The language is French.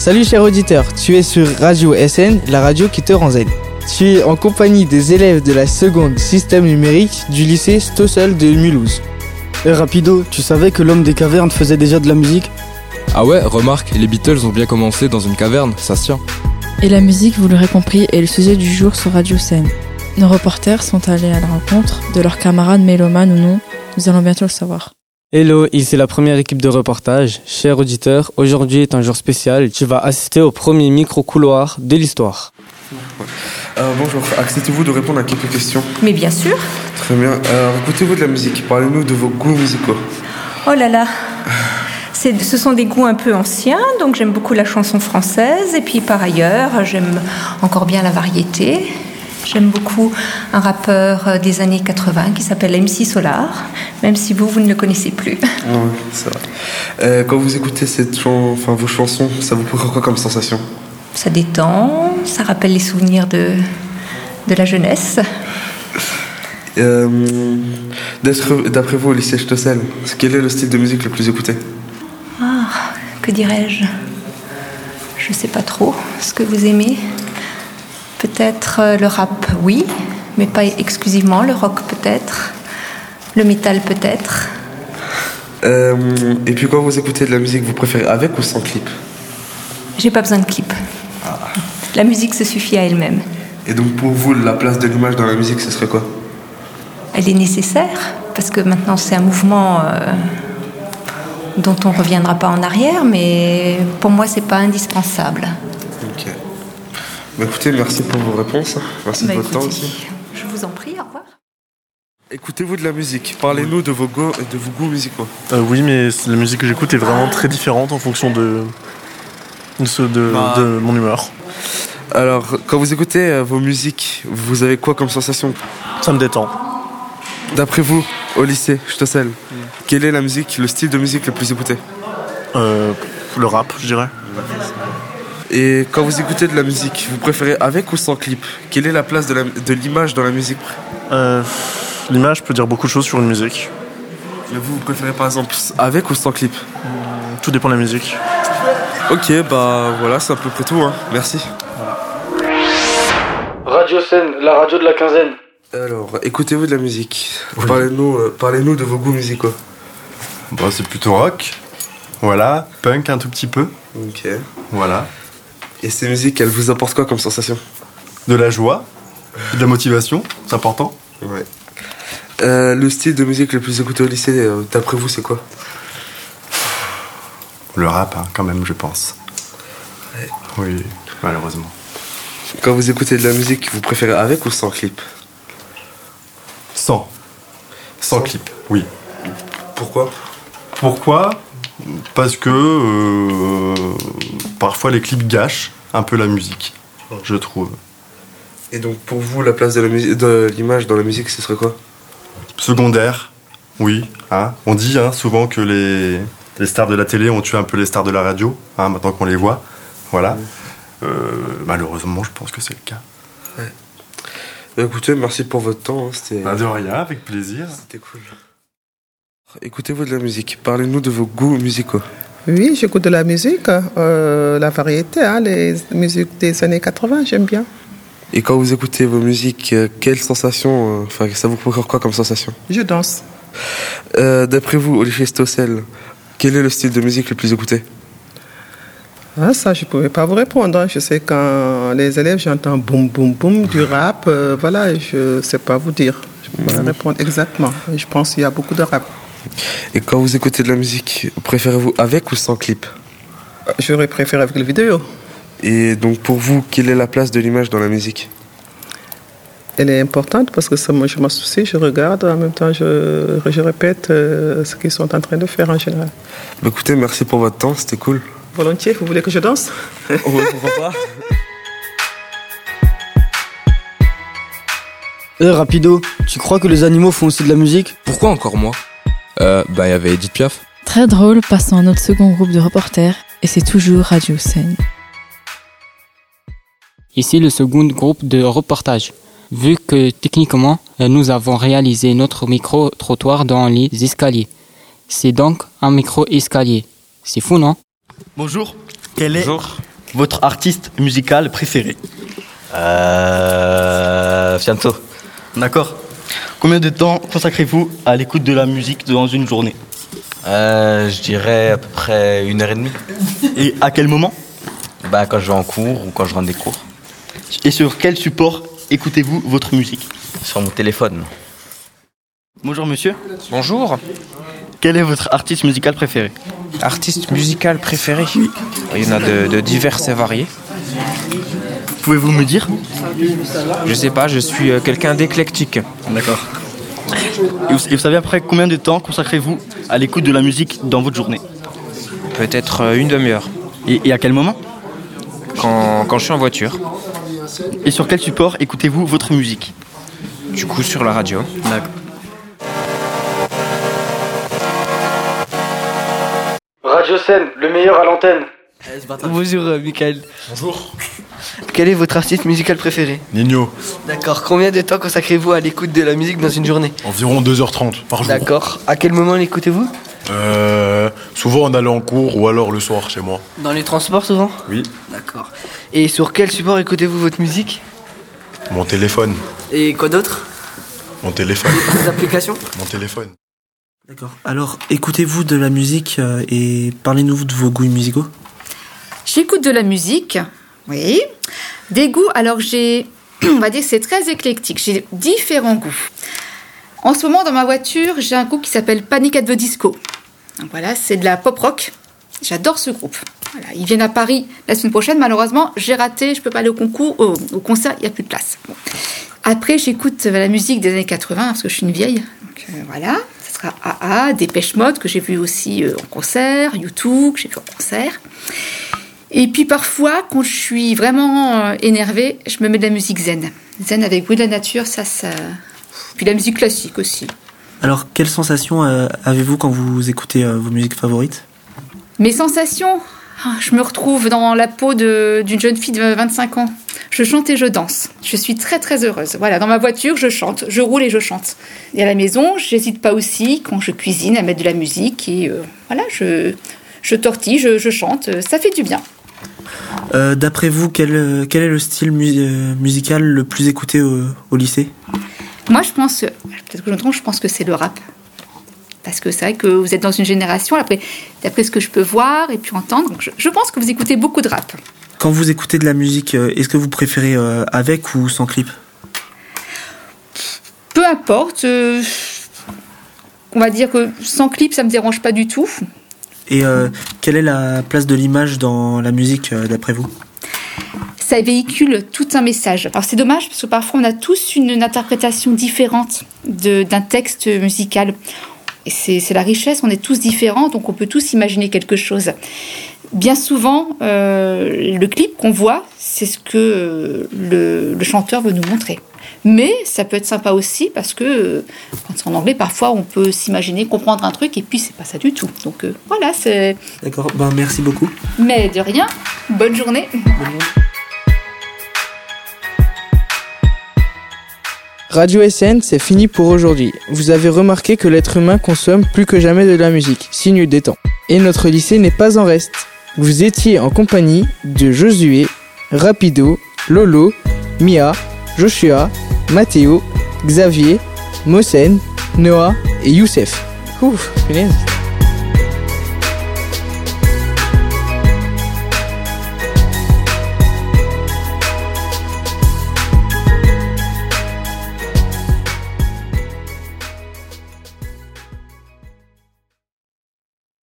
Salut cher auditeur, tu es sur Radio SN, la radio qui te rend zen. Tu es en compagnie des élèves de la seconde système numérique du lycée Stossel de Mulhouse. Rapido, tu savais que l'homme des cavernes faisait déjà de la musique ? Ah ouais, remarque, les Beatles ont bien commencé dans une caverne, ça se tient. Et la musique, vous l'aurez compris, est le sujet du jour sur Radio SN. Nos reporters sont allés à la rencontre de leurs camarades mélomanes ou non, nous allons bientôt le savoir. Hello, ici la première équipe de reportage. Cher auditeur, aujourd'hui est un jour spécial. Tu vas assister au premier micro-couloir de l'histoire. Bonjour, acceptez-vous de répondre à quelques questions ? Mais bien sûr. Très bien. Écoutez-vous de la musique ? Parlez-nous de vos goûts musicaux. Oh là là. Ce sont des goûts un peu anciens, donc j'aime beaucoup la chanson française. Et puis par ailleurs, j'aime encore bien la variété. J'aime beaucoup un rappeur des années 80 qui s'appelle MC Solar, même si vous ne le connaissez plus. Oui, c'est vrai. Quand vous écoutez vos chansons, ça vous procure quoi comme sensation ? Ça détend, ça rappelle les souvenirs de la jeunesse. D'après vous, au lycée Stossel, quel est le style de musique le plus écouté ? Que dirais-je ? Je ne sais pas trop ce que vous aimez. Peut-être le rap, oui, mais pas exclusivement. Le rock, peut-être. Le métal, peut-être. Et puis quand vous écoutez de la musique, vous préférez avec ou sans clip ? J'ai pas besoin de clip. La musique se suffit à elle-même. Et donc pour vous, la place de l'image dans la musique, ce serait quoi ? Elle est nécessaire, parce que maintenant c'est un mouvement dont on ne reviendra pas en arrière, mais pour moi c'est pas indispensable. Ok. Écoutez, merci pour vos réponses. Merci de votre temps aussi. Je vous en prie, au revoir. Écoutez-vous de la musique ? Parlez-nous de vos goûts musicaux. Oui, mais la musique que j'écoute est vraiment très différente en fonction de mon humeur. Alors, quand vous écoutez vos musiques, vous avez quoi comme sensation ? Ça me détend. D'après vous, au lycée Stossel, quelle est le style de musique le plus écouté ? Le rap, je dirais. Et quand vous écoutez de la musique, vous préférez avec ou sans clip ? Quelle est la place de l'image dans la musique ? L'image peut dire beaucoup de choses sur une musique. Mais vous préférez par exemple avec ou sans clip ? Tout dépend de la musique. Ok, voilà, c'est à peu près tout, hein. Merci. Radio SN, la radio de la quinzaine. Alors, écoutez-vous de la musique ? Oui. Parlez-nous de vos goûts musicaux. C'est plutôt rock. Voilà, punk un tout petit peu. Ok. Voilà. Et ces musiques, elles vous apportent quoi comme sensation ? De la joie, de la motivation, c'est important. Ouais. Le style de musique le plus écouté au lycée, d'après vous, c'est quoi ? Le rap, quand même, je pense. Ouais. Oui, malheureusement. Quand vous écoutez de la musique, vous préférez avec ou sans clip ? Sans clip, oui. Pourquoi ? Pourquoi ? Parce que parfois les clips gâchent un peu la musique, je trouve. Et donc pour vous, la place de l'image dans la musique, ce serait quoi ? Secondaire, oui. On dit souvent que les stars de la télé ont tué un peu les stars de la radio, maintenant qu'on les voit. Voilà. Malheureusement, je pense que c'est le cas. Ouais. Écoutez, merci pour votre temps. C'était... De rien, avec plaisir. C'était cool. Écoutez-vous de la musique. Parlez-nous de vos goûts musicaux. Oui, j'écoute de la musique, la variété, les musiques des années 80, j'aime bien. Et quand vous écoutez vos musiques, quelle sensation, ça vous procure quoi comme sensation ? Je danse. D'après vous, au lycée Stossel, quel est le style de musique le plus écouté ? Ça, je ne pouvais pas vous répondre. Je sais quand les élèves, j'entends boum, boum, boum, du rap. Je ne sais pas vous dire. Je ne peux pas répondre exactement. Je pense qu'il y a beaucoup de rap. Et quand vous écoutez de la musique, préférez-vous avec ou sans clip ? J'aurais préféré avec les vidéos. Et donc pour vous, quelle est la place de l'image dans la musique ? Elle est importante parce que moi, je m'associe, je regarde, en même temps je répète ce qu'ils sont en train de faire en général. Écoutez, merci pour votre temps, c'était cool. Volontiers, vous voulez que je danse ? Ouais, pourquoi pas ? Rapido, tu crois que les animaux font aussi de la musique ? Pourquoi encore moi ? Il y avait Edith Piaf. Très drôle, passons à notre second groupe de reporters, et c'est toujours Radio SN. Ici le second groupe de reportage. Vu que techniquement, nous avons réalisé notre micro-trottoir dans les escaliers. C'est donc un micro-escalier. C'est fou, non ? Bonjour. votre artiste musical préféré? Fianso. D'accord. Combien de temps consacrez-vous à l'écoute de la musique dans une journée? Je dirais à peu près 1h30. Et à quel moment? Quand je vais en cours ou quand je rentre des cours. Et sur quel support écoutez-vous votre musique? Sur mon téléphone. Bonjour monsieur. Bonjour. Quel est votre artiste musical préféré? Artiste musical préféré? Il y en a de divers et variés. Pouvez-vous me dire? Je sais pas, je suis quelqu'un d'éclectique. D'accord. Et vous savez après combien de temps consacrez-vous à l'écoute de la musique dans votre journée? Peut-être une demi-heure. Et à quel moment? Quand je suis en voiture. Et sur quel support écoutez-vous votre musique? Du coup sur la radio. D'accord. Radio Seine, le meilleur à l'antenne. Bonjour Michael. Bonjour. Quel est votre artiste musical préféré? Nino. D'accord. Combien de temps consacrez-vous à l'écoute de la musique dans une journée? Environ 2h30 par jour. D'accord. À quel moment l'écoutez-vous? Souvent en allant en cours ou alors le soir chez moi. Dans les transports souvent? Oui. D'accord. Et sur quel support écoutez-vous votre musique? Mon téléphone. Et quoi d'autre? Mon téléphone. Des applications? Mon téléphone. D'accord. Alors, écoutez-vous de la musique et parlez-nous de vos goûts musicaux? J'écoute de la musique, oui. Des goûts, alors on va dire que c'est très éclectique. J'ai différents goûts. En ce moment, dans ma voiture, j'ai un groupe qui s'appelle Panic at the Disco. Donc voilà, c'est de la pop rock. J'adore ce groupe. Voilà, ils viennent à Paris la semaine prochaine. Malheureusement, j'ai raté, je ne peux pas aller au concert, il n'y a plus de place. Bon. Après, j'écoute la musique des années 80, parce que je suis une vieille. Donc voilà, ce sera AA, Dépêche Mode, que j'ai vu aussi en concert, U2, que j'ai vu en concert. Et puis parfois, quand je suis vraiment énervée, je me mets de la musique zen. Zen avec bruit de la nature, ça... Puis la musique classique aussi. Alors, quelles sensations avez-vous quand vous écoutez vos musiques favorites? Mes sensations, je me retrouve dans la peau d'une jeune fille de 25 ans. Je chante et je danse. Je suis très très heureuse. Voilà, dans ma voiture, je chante, je roule et je chante. Et à la maison, j'hésite pas aussi, quand je cuisine, à mettre de la musique. Et voilà, je tortille, je chante. Ça fait du bien. D'après vous, quel est le style musical le plus écouté au lycée? Moi, je pense, peut-être que je me trompe, je pense que c'est le rap. Parce que c'est vrai que vous êtes dans une génération, d'après ce que je peux voir et puis entendre, donc je pense que vous écoutez beaucoup de rap. Quand vous écoutez de la musique, est-ce que vous préférez avec ou sans clip? Peu importe. On va dire que sans clip, ça ne me dérange pas du tout. Et quelle est la place de l'image dans la musique, d'après vous? Ça véhicule tout un message. Alors c'est dommage parce que parfois on a tous une interprétation différente d'un texte musical. Et c'est la richesse, on est tous différents, donc on peut tous imaginer quelque chose. Bien souvent, le clip qu'on voit, c'est ce que le chanteur veut nous montrer. Mais ça peut être sympa aussi parce que quand c'est en anglais, parfois on peut s'imaginer comprendre un truc et puis c'est pas ça du tout. Donc voilà, c'est... D'accord, merci beaucoup. Mais de rien, bonne journée. Radio SN, c'est fini pour aujourd'hui. Vous avez remarqué que l'être humain consomme plus que jamais de la musique, signe des temps. Et notre lycée n'est pas en reste. Vous étiez en compagnie de Josué, Rapido, Lolo, Mia, Joshua, Mathéo, Xavier, Mosen, Noah et Youssef. Ouf, punaise.